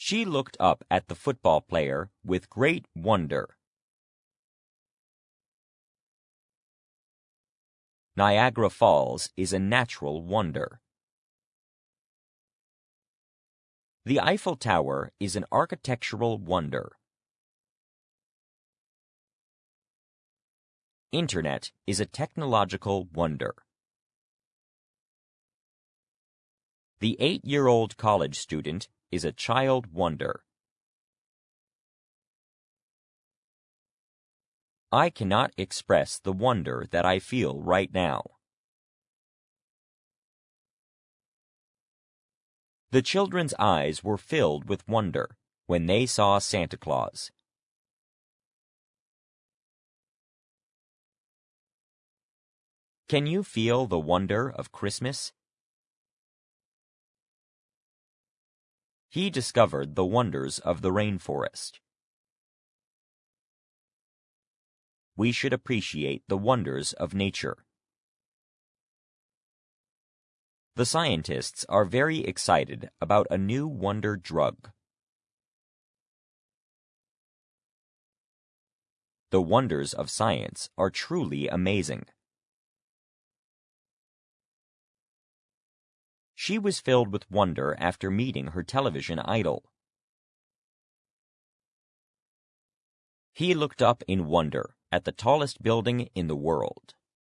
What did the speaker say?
She looked up at the football player with great wonder. Niagara Falls is a natural wonder. The Eiffel Tower is an architectural wonder. Internet is a technological wonder. The 8-year-old college student is a child wonder. I cannot express the wonder that I feel right now. The children's eyes were filled with wonder when they saw Santa Claus. Can you feel the wonder of Christmas? He discovered the wonders of the rainforest. We should appreciate the wonders of nature. The scientists are very excited about a new wonder drug. The wonders of science are truly amazing. She was filled with wonder after meeting her television idol. He looked up in wonder at the tallest building in the world.